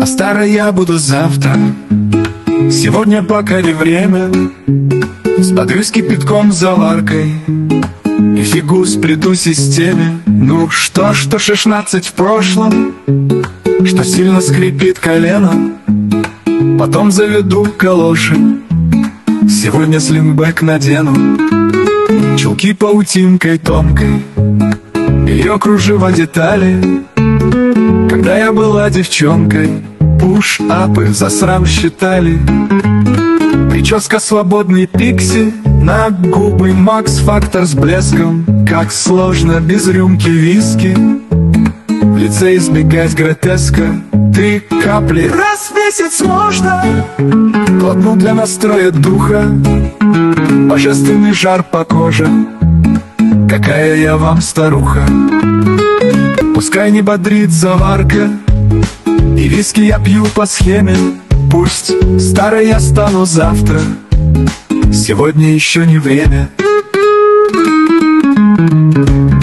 А старой я буду завтра. Сегодня пока не время. Взбодрюсь кипятком с заваркой и фигу сплету системе. Ну что 16 в прошлом, что сильно скрипит колено. Потом заведу калоши, сегодня слингбэк надену. Чулки паутинкой тонкой, ее кружева детали. Когда я была девчонкой, пуш-апы за срам считали. Прическа свободный пикси, на губы Макс-фактор с блеском. Как сложно без рюмки виски в лице избегать гротеска. 3 капли раз в месяц можно, глотну для настроя духа. Божественный жар по коже, какая я вам старуха. Пускай не бодрит заварка, и виски я пью по схеме. Пусть старой я стану завтра, сегодня еще не время.